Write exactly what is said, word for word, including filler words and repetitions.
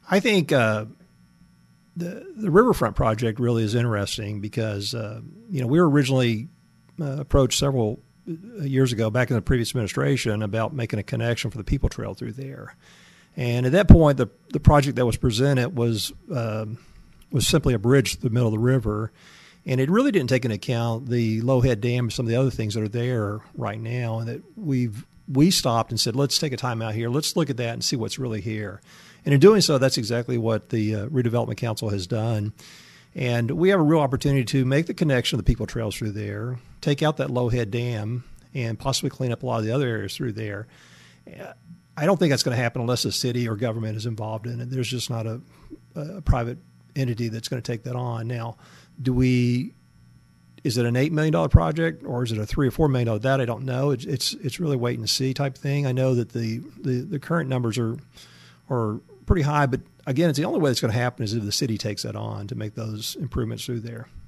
I think uh, the the riverfront project really is interesting because uh, you know we were originally uh, approached several years ago, back in the previous administration, about making a connection for the People Trail through there. And at that point, the the project that was presented was um, was simply a bridge through the middle of the river, and it really didn't take into account the Lowhead Dam and some of the other things that are there right now. And that we've we stopped and said, let's take a time out here, let's look at that and see what's really here. And in doing so, that's exactly what the uh, Redevelopment Council has done. And we have a real opportunity to make the connection of the People Trails through there, take out that Lowhead Dam, and possibly clean up a lot of the other areas through there. I don't think that's going to happen unless the city or government is involved in it. There's just not a, a private entity that's going to take that on. Now, do we? Is it an eight million dollar project or is it a three or four million dollar? That I don't know. It's it's it's really wait and see type thing. I know that the the, the current numbers are are pretty high, but again, it's the only way that's going to happen is if the city takes that on to make those improvements through there.